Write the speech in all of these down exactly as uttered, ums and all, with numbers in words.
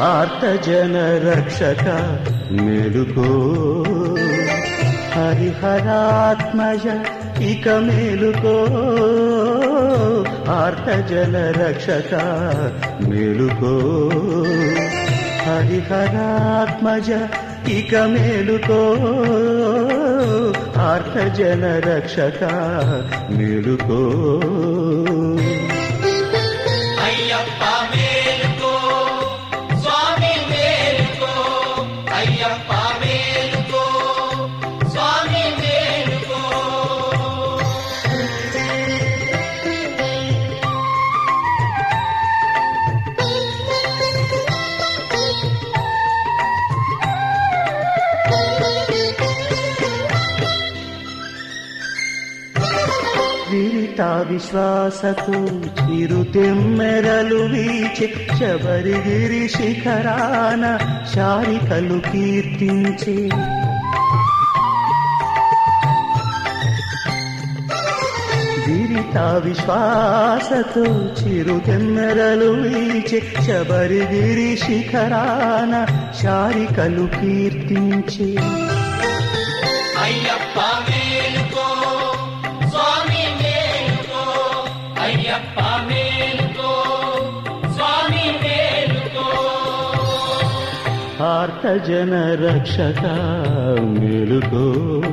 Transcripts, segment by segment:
ఆర్తజన రక్షక మేలుకో హరిహరాత్మజ ఇక మేలుకో ఆర్తజన రక్షక మేలుకో హరిహరాత్మజ ఇక మేలుకో ఆర్తజన రక్షక మేలుకో అయ్యప్ప మేలుకో స్వామి మేలుకో అయ్యప్ప మేలుకో స్వామి మేలుకో విరిత విశ్వాసతో చిరుతెమ్మెరలు వీచే శబరిగిరి శిఖరాన శారికలు కీర్తించే విరిత విశ్వాసతో చిరుతెమ్మెరలు వీచే శబరిగిరి శిఖరాన శారికలు కీర్తించే అయ్యప్ప మేలుకో స్వామి మేలుకో అయ్యప్ప మేలుకో స్వామి మేలుకో ఆర్తజన రక్షక మేలుకో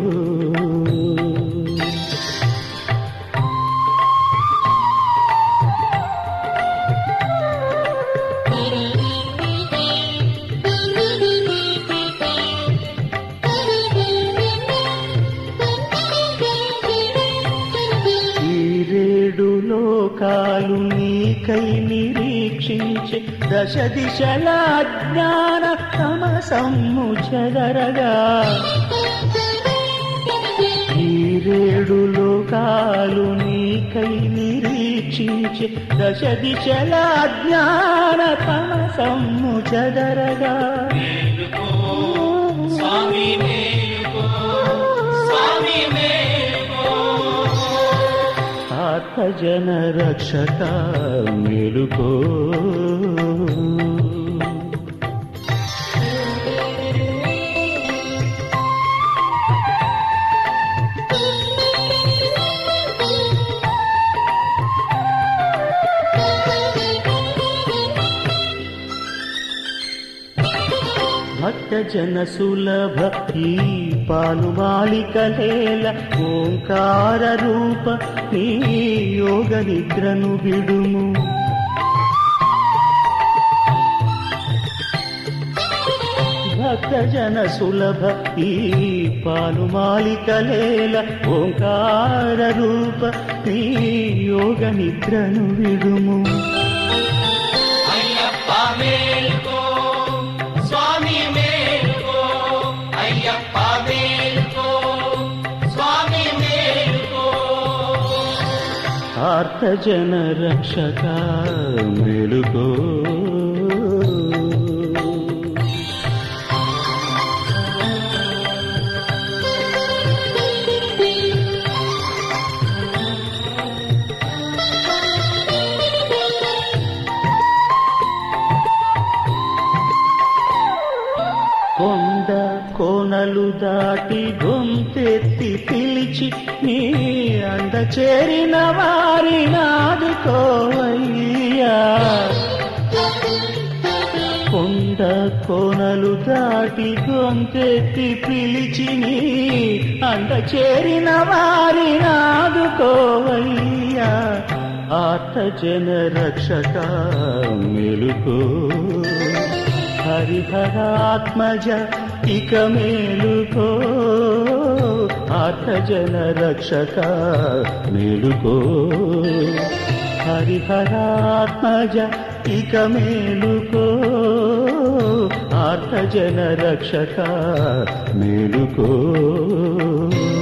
లోకాలు నీకై నిరీక్షించే దశ దిశల జ్ఞాన తమసమ్ము చెదరగా ఈ రేడు లోకాలు నీకై నిరీక్షించే దశ దిశల జ్ఞాన తమసమ్ము చెదరగా మేలుకో స్వామి మేలుకో స్వామి మేలుకో ఆర్తజన రక్షక మేలుకో భక్తజన సులభ ఈ పాలుమాలికలేల ఓంకార రూప నీ యోగ నిద్రను విడుము భక్తజన సులభ ఈ పాలుమాలికలేల ఓంకార రూప నీ యోగ నిద్రను విడుము అయ్యప్ప మేలుకో స్వామి మేలుకో అయ్యప్ప మేలుకో స్వామి మేలుకో ఆర్తజన రక్షక మేలుకో కొండ కోనలు దాటి గొంతెత్తి పిలిచి నీ అంద చేరిన వారి నాదుకోవయ్యా కొండ కోనలు దాటి గొంతెత్తి పిలిచి నీ అంద చేరిన వారి నాదుకోవయ్యా ఆర్తజన రక్షక మేలుకో హరిహరాత్మజ ఇక మేలుకో ఆర్తజన రక్షక మేలుకో హరిహరాత్మజ ఇక మేలుకో ఆర్తజన రక్షక మేలుకో